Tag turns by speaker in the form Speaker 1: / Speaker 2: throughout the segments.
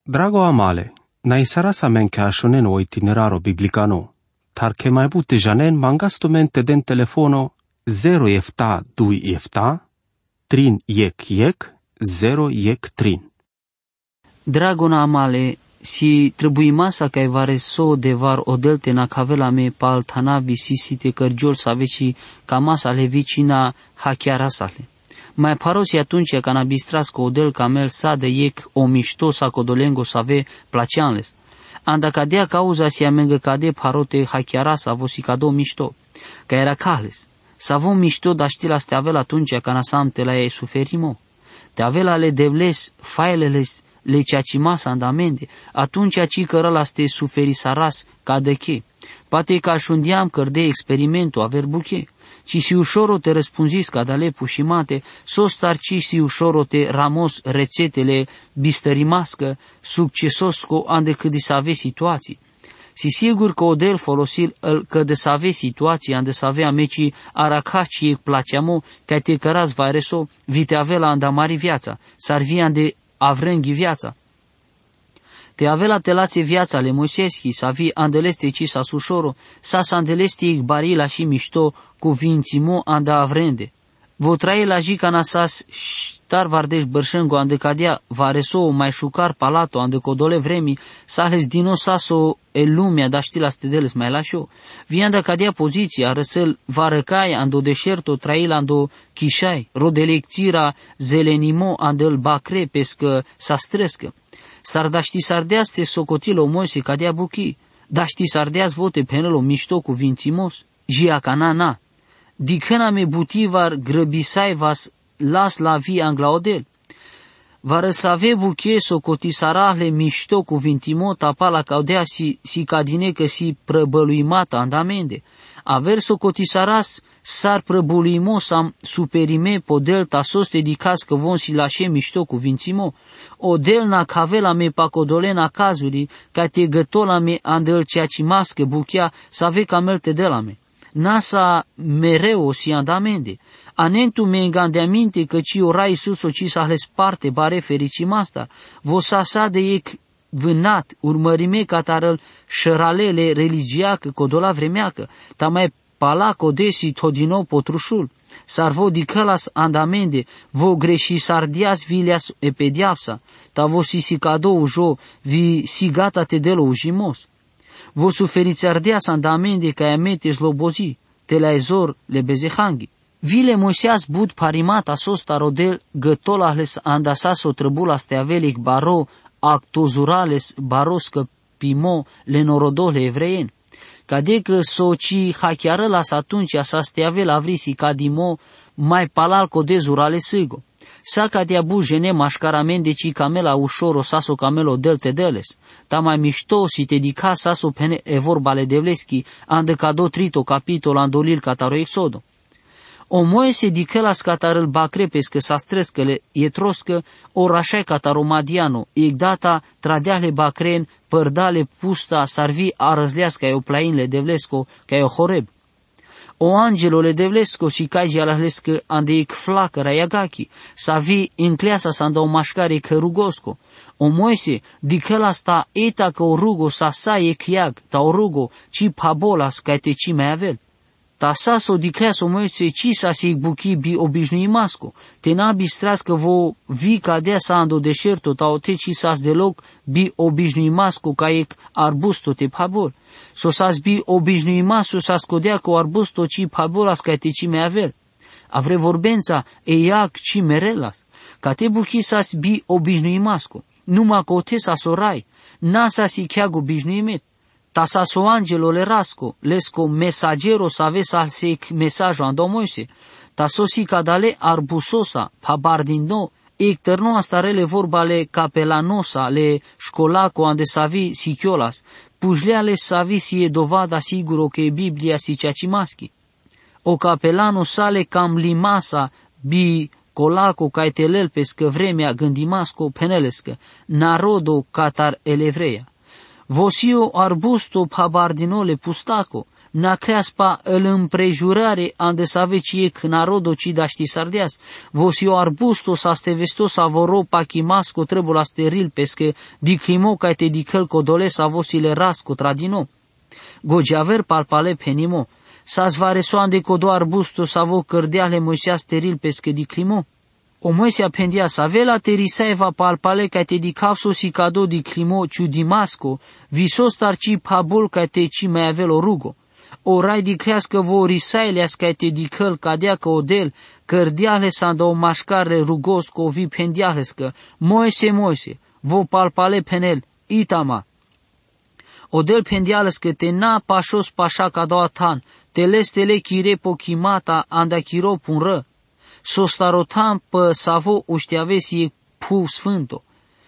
Speaker 1: Drago amale, na isara sa men che ashonen o itineraro biblicano, tar che mai bute janen mangastumente den telefono 0 efta 2 efta, trin yek 0 yek trin.
Speaker 2: Dragona amale, si trebuie masa ca vare so de var odelte na cavela me pal tanavi sisite cărgiol să aveci ca masa le vicina hachiara sale. Mai parosi atunci ca na bistras co odel camel sa de yek o mișto sa codolengo să ave placeanles. Anda cadea cauza si amengă cade parote hachiara sa vosi cado mișto, ca era cales. Să avem mișto da știla ste avel atunci ca na samte la ei suferimo. Te avela le devles faileles le ceacimasa andamende, atunci aci cărăla ste suferi saras ca de che. Poate că așundiam cărde experimentul aver buche, ci si ușor te răspunzis ca dale pușimate, sos tarci si ușor te ramos rețetele bistărimască, succesosco ande cât de să ave situații. Si sigur că odel folosil că de să ave situații ande să avea meci aracaci e placeamo, ca te cărați vaireso, vite avela andamari viața, s-ar vi ande avrenghi viața. Te avela te lase viața le Moiseschi, să vi andeleste ci sa sușoro, sa andeleste igbarila și mișto cu vințimo anda avrende. Vo traie la jica na sas ștar vardeș bărșângo ande cadea vareso mai șucar palato ande codole vremi, sales dino saso e lumea da știla stedeles mai lașo. Vianda cadea poziția răsel varăcai ando deșerto traila ando chișai, rodelecțira zelenimo andel bacre pescă sa strescă. S-ar da ști sardeas te socotilo Moise cadea buchi, da ști sardeas vote penelo mișto cu vințimos, jia canana. Dicăna me butivar grăbisai vas las la vi anglaodel. Va răsave buche socotisarahle mișto cu vintimo tapa la caudea si cadine că si prăbăluimata andamende. Aver socotisaras sar prăbăluimo sam superime podel tasos te dicas că von si lașe mișto cu vințimo. Odel na cavela me pacodolena cazuri ca te gătola me andel ceaci mască buchea să ave camelte de la me. Nasa mereu si andamende. Anentu me îngandeaminte că ci orai sus o ci s-a sparte bare fericimasta. Vosasa de ec vânat, urmărime catarăl șăralele religiacă codola vremeacă, ta mai pala codesi todino potrușul. S-ar vo dicălas andamende, vo greși sardias vilias epediapsa, ta vo si cadou jo vi si gata te delo ujimos. Vo suferiți ardeas andamende ca amete slobozi, te la ezor le bezehangi. Vile Moiseas bud parimata sosta rodel gătolales andasas o trăbula steavelic baro actuzurales baroscă pimo le norodole evreien. Cadecă soci hachiară las atunci sa steavel avrisi cadimo mai palal codezurale sâgo. Sa cadea bujene mașcaramende ci camela ușor saso camelo delte deles. Ta mai mișto si te dica saso pene evorbale devleschi ande cado trito capitol andolil cataro exodo. O Moise dicălas catarăl bacrepescă sa strescăle etroscă orașai cataromadiano, igdata tradeahle bacren părdale pusta sarvi arăzlească o plainle devlesco ca o horeb. O angelole devlesco și caigi alahlescă ande ic flacă raiagaki, sa vi încleasa sa anda o mașcare că rugosco. O Moise dicălas ta eta că o rugo sa e chiag, ta o rugo ci pabolas ca te ci mai avel. Ta saso dicleas o Moise ci sa si buchi bi obișnuimasco, te na bistrească vo vi cadea sa ando deșerto ta o te ci sas deloc bi obișnuimasco ca ec arbusto te pabol. So sas bi obișnuimasco sa scodea cu arbusto ci pabolas ca te ci mai avel. Avre vorbența e iac ci merelas, ca te buchi sas bi obișnuimasco, numai că o te sa sorai, na sa si cheag obișnuimet. Ta saso angelo le rasco, lesco mesagero sa ave sa sec mesajo ando Moise, ta sosi cadale arbusosa, pabardino, ecterno astarele vorbale capelanosa, le școlaco ande savi siciolas, pujleale savi si e dovada siguro că e Biblia si ceacimaschi. O capelano sale cam limasa bi colaco ca etelel pescă vremea gândimasco penelescă, narodo catar elevreia. Vosio arbusto pabardinole pustaco, na creaspa îl împrejurare ande saveci c narodo ci da ști sardeas, vosio arbusto sa stevesto savoro pachimasco trebula steril pesche di crimo ca te di căl codole sa vosile rasco tradino. Gojaver palpale penimo, sa svaresoande codo arbusto savo cărdeale Moisea steril pesche di crimo. O Moisea pendia savela terisaeva palpale ca te di capso si cado di crimo ciu di masco, visos tarci pabul ca te ci mai avelo rugo. O rai di crească vo risaileas ca te di căl cadea că odel, cărdeale s-anda o mașcare rugos co vi pendialescă, Moise, vo palpale penel, itama. Odel pendialescă te na pașos pașa ca doa tan, te lestele chire pochimata anda chiro punră. Sostarotam pă savo ușteavesi e pu sfânto.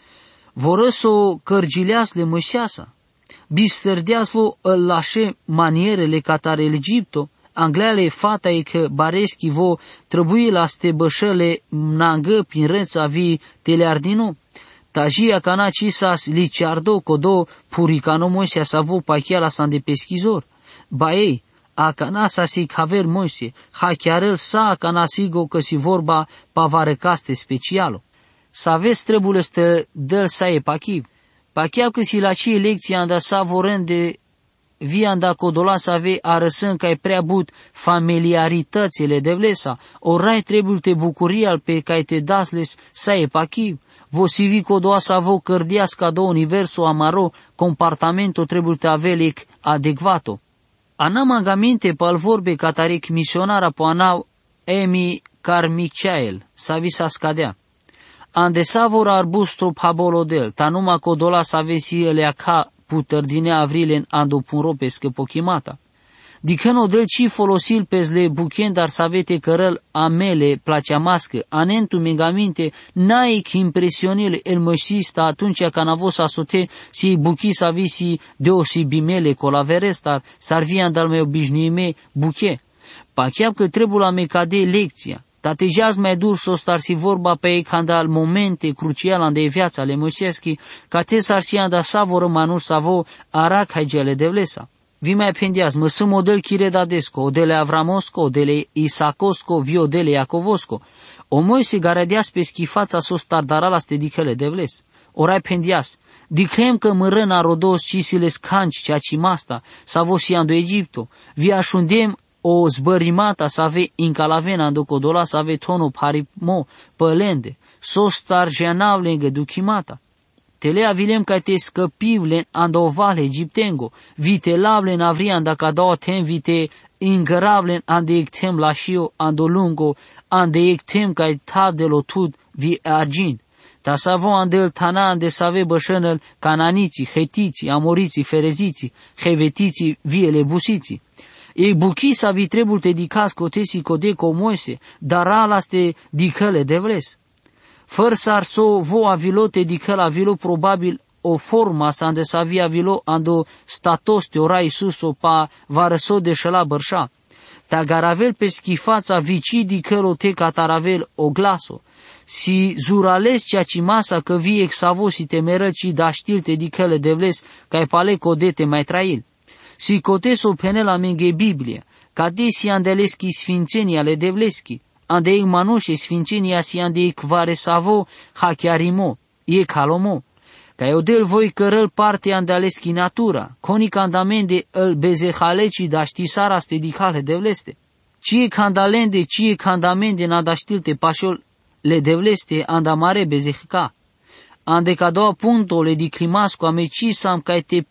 Speaker 2: Voră s-o cărgileasle Moiseasa. Bistărdeas vo îl lașe manierele catare Egipto, angleale fata e că bareschi vo trebuie la ste bășăle nangă prin rânța vi teleardino. Tajia cana cisas liciardo codo puricano Moiseasa vo pachiala san de peschizor. Ba ei, a canasa si caver Moise, ha chiarel sa canasigo că si vorba pavarecaste specialo. Să aveți trebuie să dăl sa e pachiv. Pachiav că si la ce lecția anda sa vorând via anda codola să ave arăsând că e prea but familiaritățile de vlesa, orai trebuie te bucuria pe care te dasles sa e pachiv. Vosivi codoa să avo cărdească do universul amaro, comportamento trebuie te avelec adecvato. Anamagamente pal vorbe catarec misionara poanau emi carmichael, sa visa scadea. Ande savora arbustru pabolodel, tanuma codola sa vesi eleaca putărdinea avrilen ando punro pescă pochimata. Dicăno del ci folosil pesle buchen dar savete cărăl amele placeamască, anentu megamente naic impresionile el măsista atunci când a fost asote si buchi sa visi deosibimele colaverestar, s-ar via în dalme obișnuime buche. Pachiap că trebuie la mecade lecția. Tatejeaz mai dur s-o star si vorba pe ei când al momente cruciale ande viața ale Moiseschi, ca te s-ar si anda savoră manur savo arac haigele de vlesa. Vi mai pendeaz, mă sunt model chiredadesco, odele avramosco, odele isacosco, vi odele iacovosco. O Moise garedeas pe schifața sos tardarala ste dicele de vles. Orai pendeaz, dicrem că mărâna rodos cisiles canci ceaci masta, sa vosiando Egipto, vi așundem o zbărimata să ave incalavena ando codola să ave tono parimo pălende, sos tarjanavle duchimata. Tele avilem ca te scăpivlen ando vale egiptengo, vite lavlen avrian da ca doa tem vite ingăravlen ande ectem lașio ando lungo, ande ectem ca tav de lotud vi argin. Ta savo andel tana ande save bășănăl cananiții, hetiții, amoriții, fereziții, hevetiții, viele busiții. Ei buchi sa vi trebul te dicas cotesi codeco Moise, dar alaste dicăle de vles. Făr s-ar so vo avilo te dicăl avilo probabil o forma sa ande sa vi avilo ando statos te ora Iisuso pa varăso de șela bărșa. Ta garavel pe schifața vici dicălo te cataravel o glaso. Si zurales cea ci masa că vi exavo si te merăci da știl te dicăle de vles ca e pale codete mai trail. Si coteso penela menge Biblia, ca desi andeleschi sfințenii ale devleschi, ande ei manușe sfințenia si ande ei kvare savo hachiarimo, e calomo, ca eu del voi cărăl parte andeleschi natura, conic andamende îl bezehaleci da știsara ste dicale devleste. Cie candalende, cie candamende nada știlte pașol le devleste andamare bezehca. Ande ca doua punto le diclimasco amecisam ca te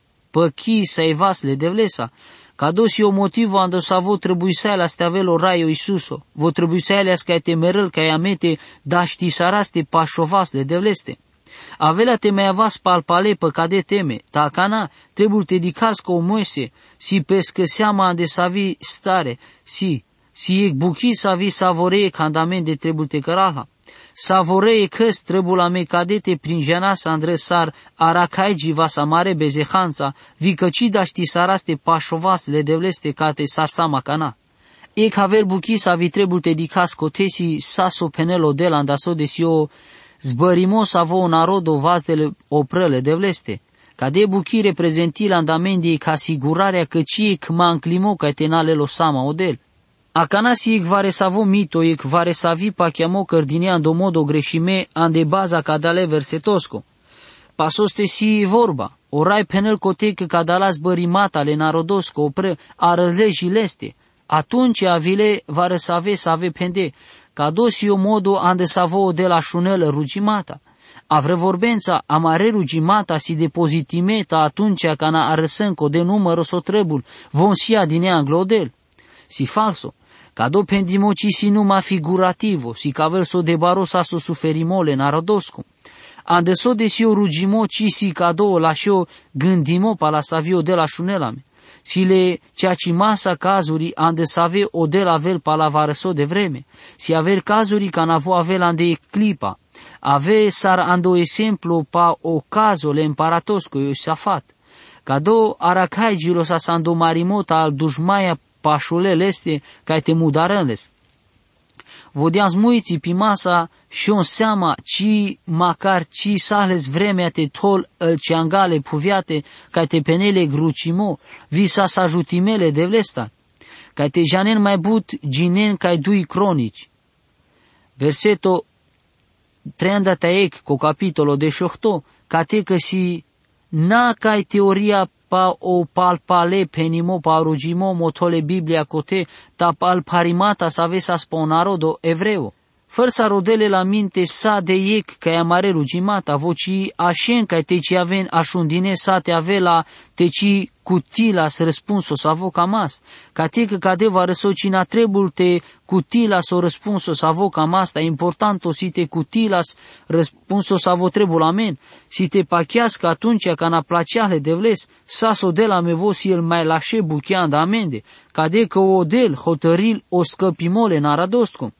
Speaker 2: păchi să evasle de vlesa, ca dosi o motivo ando sa vo trebuiseala ste avelo raio Iisuso, vo trebuiseala ska te merăl ca amete da știsaraste pașovasle de vleste. Avela te mai avas palpale păcade teme, ta cana trebuie te dicas ca o Moise, si pescă seama ande sa vi stare, si e buchi sa vi savoree candamente trebuie te căraha. Savoree căs trebuie la me cadete prin janasa andresar aracaigi vasa mare bezehanța, vicăci da știsaraste pașovas le devleste cate sar sama cana. E caver buchi sa vi trebuie te dicas cotesi saso penelo de la andaso de sio zbărimo sa vo narodo vazdele oprele devleste, Cadê buchi reprezenti l'andamendi ca asigurarea că ci ma înclimo ca tenale lo sama odel. Acana si vare savo mito vare savi pa chiamo cărdineando modo greșime ande baza cadale versetosco. Pasoste si vorba, orai penel cotecă cadalas bărimata le narodosco opre arălejileste, atunci avile vare save pende, cadosi o modo ande savo de la șunel rugimata. Avre vorbența amare rugimata si depozitimeta atunci cana arăsânco de numără sotrebul, von sia din anglodel. Si falso. Cado pendimo ci si numa figurativo, si cavel so de barosa so suferimole narodosco. Ande so de si o rugimo ci si cado lascio gândimo pa la savio de la șunelame. Si le ceaci masa cazuri ande save o de la vel pa la varăso de vreme. Si aver cazuri ca navo avel ande clipa. Ave sar ando exemplu pa o cazo le împaratosco eu safat. Cado aracaigilos asando marimota al dușmaia pașulel este ca te mudarăles. Vodeam muiții pi masa și-on seama ci macar ci sales vremea te tol îl ceangale puviate ca te penele grucimo visa sa jutimele de vlesta ca te janen mai but ginen ca dui cronici. Verseto 30 co capitolo de șohto ca te că si na ca teoria pa o palpale penimo pa rugimo motole Biblia cote ta palparimata savesa sponarodo evreo. Fărsa rodele la minte sa de ec ca amare rugimata voci așen ca te ci aven așundine sa te avela te ci cutilas răspunso sa vocamas. Ca te că cadeva răsocina trebul te cutilas o răspunso sa vocamas, ta importanto si te cutilas răspunso sa vo trebul amen. Si te pachească atunci ca na placeale de vles, sa so de la mevo si el mai lașe bucheanda amende. Ca de că o del hotăril o scăpimole na radostco.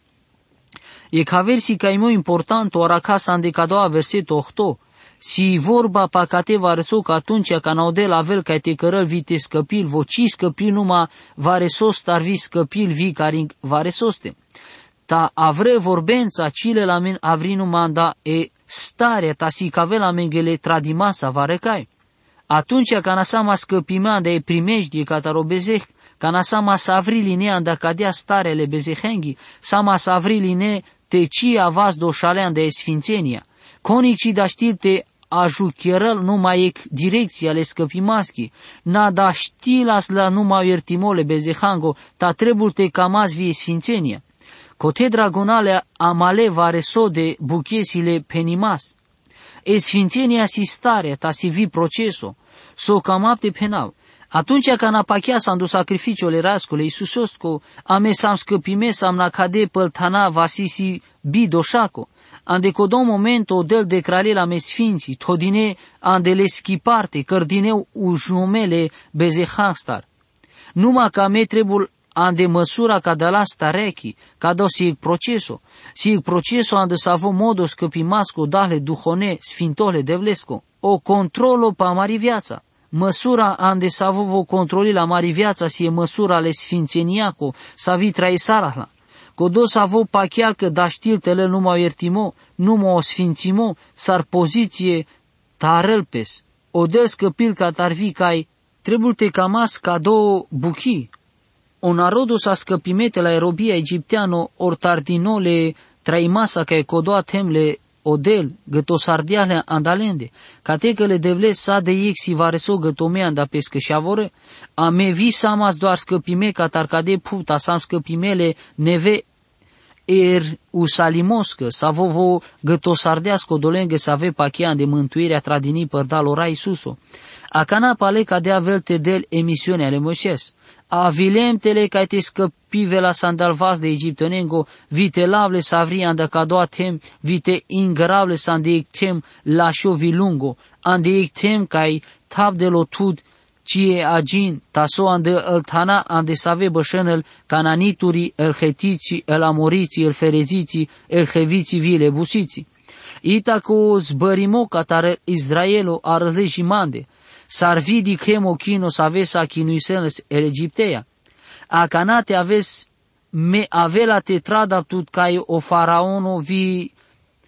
Speaker 2: E ca versi ca imo important o aracasa ande cadoa versetul 8. Si vorba pa cateva răso că atunci ca naudel avel ca te cărăl vi te scăpil, voci scăpil numai varesos ar vi scăpil vi care varesoste. Ta avre vorbența cile la men avri numai da e starea ta si cave la mengele tradimasa varecai. Atunci ca nasama scăpimea de e primejdie ca tarobezeh, ca nasama savriline anda cadea starele bezehenghi, sama savriline te ci avas doșalean de sfințenia. Conici da știl te ajucherăl numai ec direcția le scăpimaschi, na da știlas la numai iertimole bezehango, ta trebul te camas vie sfințenia. Cote dragonale amale vareso de buchesile penimas. E sfințenia si stare, ta si vi proceso, so camapte penal. Atunci ca napachea s-a dus sacrificiole rascule Iisusosco, ame s-am scăpime s-am nacade păltana vasisi bidoșaco, ande codon momento del de crale la mesfinții, todine ande le schiparte, cărdineu ujumele bezehastar. Numai ca me trebul ande măsura ca de la starechi, ca do si proceso ande savo modo scăpimasco dale duhone sfintole de vlesco, o controlo pa mari viața. Măsura ande savo vo controli la mari viața si e măsura le sfințeniaco, sa vi traisarahla. Codo savo pa chiar că da știltele numai o iertimo, numai o sfințimo, s-ar poziție tarălpes. O del scăpil ca tarvi cai, trebul te camas ca două buchii. O narodu sa scăpimete la aerobia egipteano or tardinole traimasa ca e codoa temle odel, găto sardiale andalende, ca tecăle devle sa de exi vareso gătomea anda pescă și avore, ame vi samas doar scăpime ca tarcade puta sam scăpimele neve usalimoscă, sa vovo găto sardească dolenghe să ave pachean de mântuirea tradinii părdal ora Iisuso. Acana pale ca de avelte del emisiunea ale Moises. Avilemtele ca te scăpive la sandalvas de egiptenengo, vite lavle savri anda cadoa tem, vite ingravle sandeictem la șovilungo, andeictem cai tab de lotud, cie agin, taso ande el tana ande save bășenel, cananiturii, el hetiții, el amoriții, el fereziții, el heviții vile busiții. Ita cu zbărimo catare Israelo ar regimande, s-ar vidi cremo chinos aves a chinuiseles el Egipteia. Acanate aves me avela tetrada tut cai o faraono vi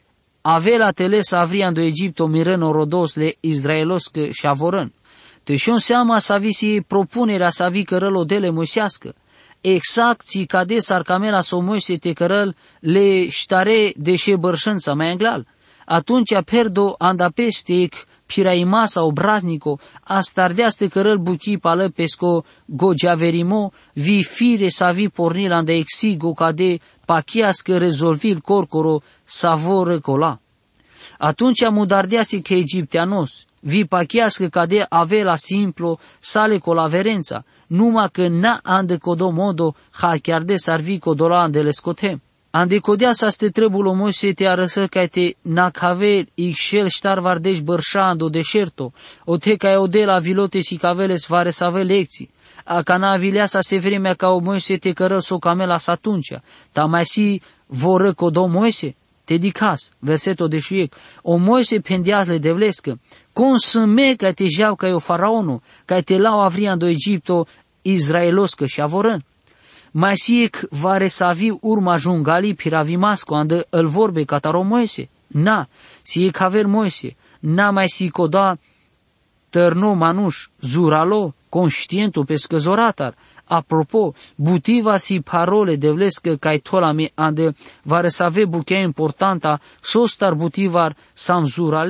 Speaker 2: avela teles avrian do Egipto mirân rodos le izraeloscă și avorân. Tășon seama să visi propunerea să vi cărăl dele moisească. Exact si cade sarcamela so Moise te cărăl le ștare deșe bărșânța mai anglal. Atunci perdo andapestec piraimasa obraznico astardeaste cărăl buchi pală pesco gogeaverimo vi fire să vi pornila de exigo cade pachiască rezolvil corcoro savoră cola. Atunci mudardeasi că egipteanos vi pachiască cade avela simplo sale colaverența, numai că n-a ande codomodo ha chiar de sarvi codola andele scotem. Ande codea să ste trebulo Moise te arăsă ca te nacave ixel ștar vardeș bărșando deșerto, o te ca o de la vilote si caveles vare să ave lecții. A cana vilea să se vremea ca o Moise te cărăl so camela să atunci, ta mai si voră codom Moise? Te dicas, versetul de șuiec, o Moise pendiasle devlescă, consăme ca te jau ca o faraonu, ca te lau avrian do Egipto izraeloscă și avorân. Mai siec vare să avi urma jungali piravimasco andă îl vorbe cataro Moise. Na, siec haver Moise, na mai si coda tărno manuș, zuralo, conștientul pescăzoratar. Apropo, butiva si parole devlescă ca tolame andă vare să ave buchea importanta sostar butivar sam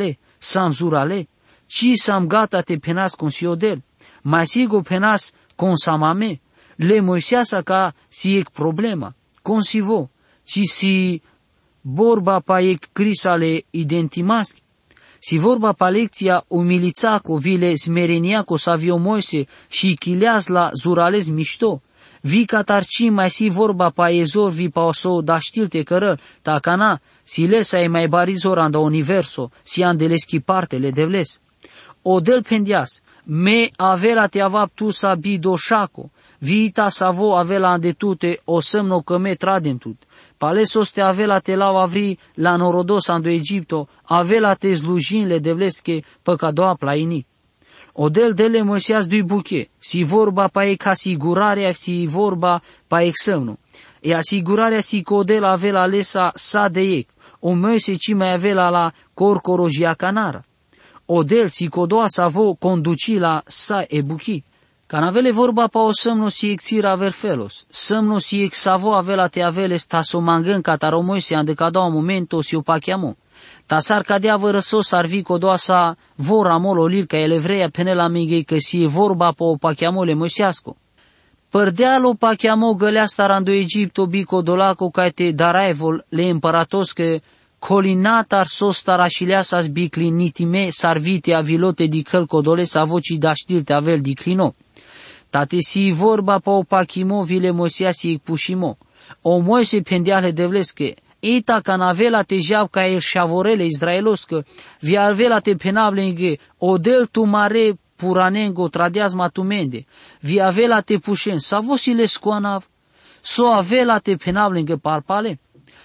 Speaker 2: zurale, ci sam gata te penas consiodel, mai sigo penas consamame, le Moiseasa ca si ec problema, consivo, ci si borba pa ec crisale identimaschi, si vorba pa lecția umilițaco vile smereniaco savio Moise și chileaz la zurales mișto, vi catarci mai si vorba pa ezor vi pa oso da știlte cără, ta cana, si lesa e mai barizor anda universo, si andeleschi partele devles. Odel pendias, me avela te avap tu sa bidoșaco, viita savo avela andetute o semno că me tradem tut. Palesos te avela te lau avri la norodos ando Egipto, avela te slujinle devlesche păcadoa plaini. Odel dele Moiseas dui buche, si vorba pa e ca sigurarea si vorba pa exămnu. E asigurarea si codel avela lesa sa de ec, o Moise ci mai avela la corcorojia canara. Odel si codoa savo conduci la sa e buchi. Canavele vorba pa o semno si exira aver felos, semno si ex savo avela te avele sta so mangân cataro Moise ande cadao momento si o pachiamo. Ta sar cadea vărăsos ar vi codoa sa vor amolo lir ca ele vrea penela mingei că si e vorba pa o pachiamo le moiseasco. Părdealo pachiamo gălea starando Egipto bico dolaco ca te daraevol le împăratos că colinatar sostar așileasas biclinitime sarvite avilote di căl codole sa voci da știlte avel di clino. Tate si vorba pa o pachimo vile Moisea si ec pușimo. O Moise pendeale devlesche, eta ca navela te jav ca el șavorele izraeloscă, vi avela te penablenge, odel tu mare puranengo tradeaz matumende, vi avela te pușen, sa vosile scoanav, so avela te penablenge parpale.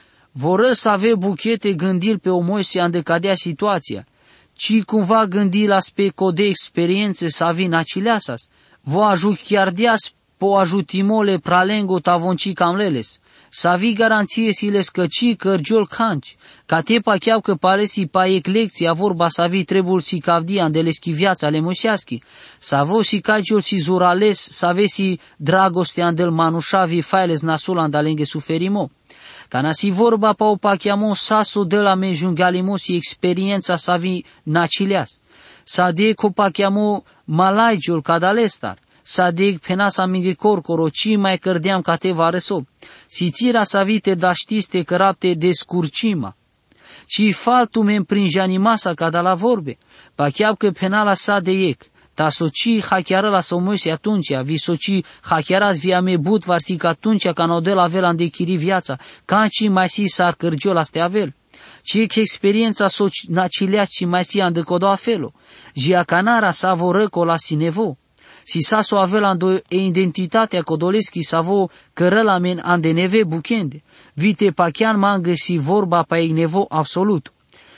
Speaker 2: Voră să ave buchete gândil pe o Moise ande cadea situația, ci cumva gândi la speco de experiențe să avi nacileasas, vo aju chiar deas po ajutimole pralengo tavonci camleles, să avi garanție si le scăci cărgiol canci, ca te pacheau că palesi pa eclecția vorba să avi trebul si cavdia ande le schiviața ale moiseaschi, să avo si cagiol si zurales, să avesi dragoste andel manușavi failes nasul andalenghe suferimo. Ca nasi vorba pa o pachiamo saso de la me jungalimo si experiența sa vi nacileas. Sa de co pachiamo malaigiul cadalestar. Sa de penasa minge corcoro ci mai cărdeam ca te vareso. Si țira sa vite da știste cărapte descurcima. Ci faltu me împrinjanimasa cada la vorbe. Pachiau că penala sa de ec. Ta soci hachiară la sau Moise atunci, vi soci hachiaras via me but varsic atunci ca n-o de la vel andechiri viața, canci mai si s-ar cărgio la ste avel. Ci că experiența soci nacileați și mai si andecodo afelo, jia canara sa vorăco la sinevo. Si sa so avel ando e identitatea codoleschi sa vo cărăla men ande neve buchende, vite pachian mangă si vorba pa ei nevo absolut.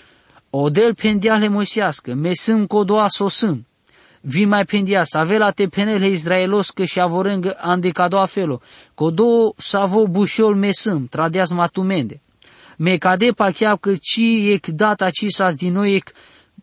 Speaker 2: Odel pendeale moisească, me sâm codoa so sâm. Vi mai pendia să avela te penele izraeloscă și avorângă ande cado afelo, codo savo bușol mesâm, tradeaz matumende. me cade pacheab că ci ec data ci sas din noi ec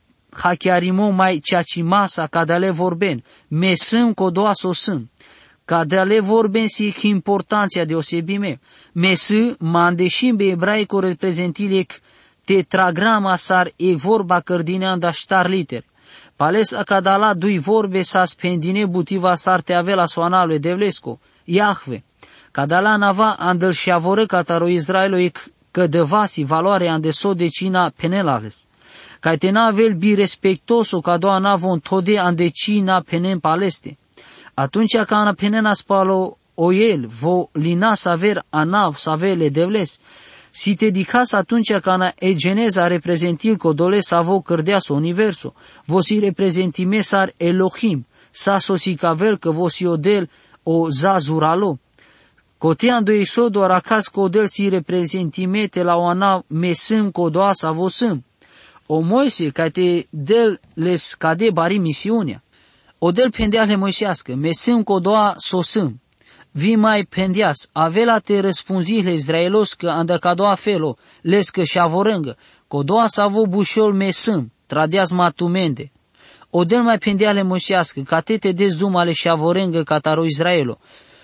Speaker 2: hachiarimo mai ceaci masa cadale vorben, me sâm codoa so sâm. Cadale vorben si ec importanția deosebime, me sâ mandeșim be ebraico reprezentilec tetragrama sar e vorba cărdinean da ștar liter. Pales a cadala dui vorbe sa spendine butiva sar te avea soanalue devlesco, Iahve. Cadala nava andăl șavoră cataro Israelo ec cădăvasi valoare andeso decina penelales. Caetena avel bi respectoso cadoa navon tode andecina penen paleste. Atunci ca ana penena spalo oel vo lina saver anav savele devles. Si te dicas atunci ca ana egeneza reprezentil codole savo cărdeaso universo, vosi reprezentime sar Elohim, sa sosicavel că vosi odel o zazuralo. Cotean do isodo aracas codel si reprezentimete la o ana mesâm codoa savo sâm. O Moise ca te del les cade bari misiunea. O del pendeale moisească, mesâm codoa sosâm. Vi mai pendeas, avela te răspunzile Israelos că andă cadoa felo, lescă șavorângă, codoa savo bușol mesâm, tradeas matumende. O del mai pendeale moisească, ca te dezdumale șavorângă cataro Israelo.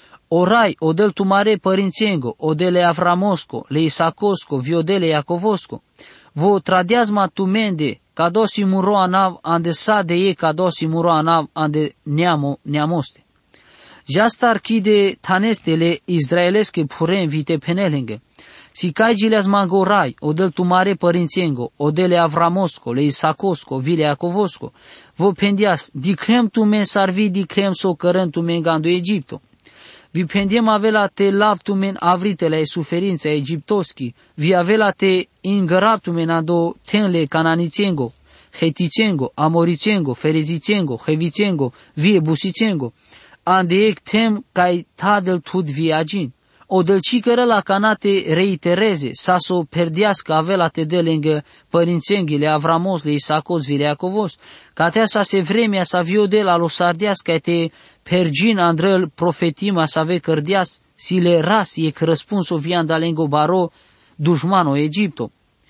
Speaker 2: Orai, o del tumare părințengo, o dele Avramosco, le Isacosco, viodele Iacovosco. Vo tradeas matumende, cadosi muro anav ande sa de e cadosi muro anav ande neamoste. Jasta archide tanestele izraelesche puren vite penelenge. Si caigileas mangorai, o del tumare părințengo, o dele Avramosco, le Isacosco, vile Iacovosco. Vo pendias, dicrem tu men sarvi, dicrem so cărăm tu men gando Egipto. Vi pendiem avela te laptumen avritele ai suferințe egiptoschi, vi avela te ingăraptumen ando tenle cananicengo, heticengo, amoricengo, ferizicengo, hevicengo, vie busicengo, ande ec tem cai tadel tud viagin. O dălcicără la canate reitereze, sa so perdească avela te de lângă părințenghile Avramos, le Isacos, vile Iacovos, ca tea sa se vremea sa viode la lo sardeas, ca te pergin andrăl profetima sa ve cărdeas, si le ras ec răspunso vian da lengo baro, dușmano Egipto.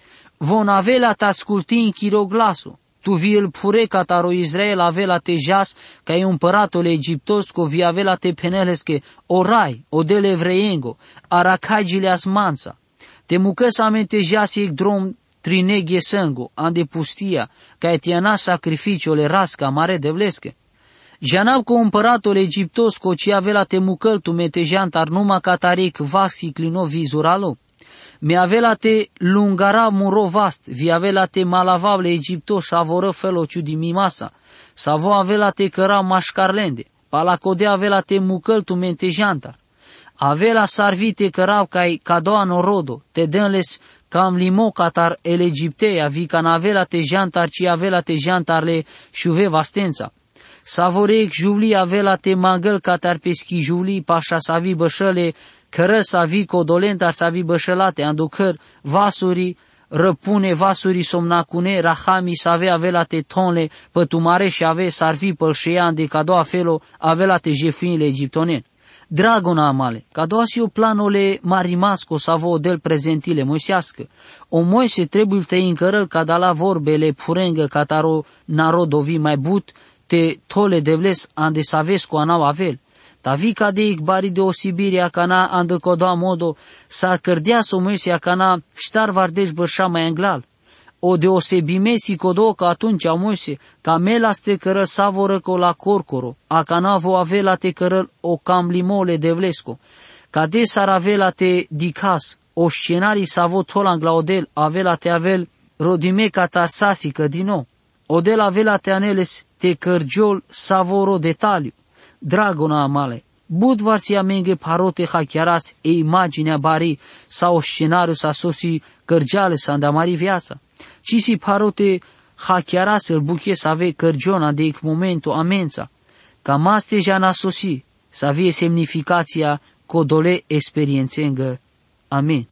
Speaker 2: Von avela ta asculti în chiroglaso, tu vi îl pure cataro Israel avela te jas, ca e împăratole egiptosco, vi avela te penelesche, orai, odele evreiengo, aracagile asmanța. Te mucăs amente jas ec drom trineghe sângo, ande pustia, ca etiana sacrificiole rasca mare devlesche. Janab co împăratole egiptosco, ci avela te mucăl tu metejantar numa cataric vaxi clino vizuralo. Mi avela te lungara muro vast, vi avela te malavable Egipto savoră felociu di mimasa, savo avela te căra mașcarlende, palacodea avela te mucăl tu mentejantar, avela sarvite cărau cai cadoa norodo, te dânles cam limo catar el Egipteia, vi can avela te jantar, ci avela te jantar le șuve vastența. Savorec juli avela te mangăl catar peschi juli, pașa savi bășăle, cără savi codolentar savi bășălate, anducăr vasuri, răpune vasuri somnacune, rahami save avela te tonle, pătumare și ave sarvi pălșean de cadoa felo avela te jefuinile egiptonen. Dragona amale, cadoa si o planole marimasco savo del prezentile moisească. O Moise trebuie te încărăl cadala vorbele purengă cataro narodovi mai but, te tole devles ande savesco anau avel. Tavi cadeic bari de osibiria cana andă codoa modo sa cărdea so Moise cana ștar vardeș bărșa mai anglal. O deosebimesi codo că atunci a Moise ca melas te cără savoră co la corcoro, a cana vo avela te cără o cam limole devlesco. Ca de sar avela te dicas, o scenarii savo tolang la odel avela te avel rodime catarsasică din nou. Odel avela te aneles te cărgiol savoro detaliu. Dragona amale, budvar si amenge parote hachiaras e imaginea bari sau scenariu sa sosi cărgeale sa andamari viața. Ci si parote hachiaras îl buche să ave cărgiona de ec momentul amența. Ca maste jana sosi să avie semnificația codole experiențengă. Amen.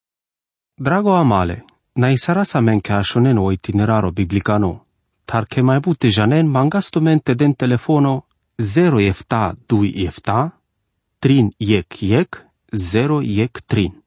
Speaker 1: Drago amale, na isara sa menke ashonen o itineraro biblicano, tar che mai bute janen mangastomente den telefono 0 efta 2 efta, 3 yek 0 yek 3.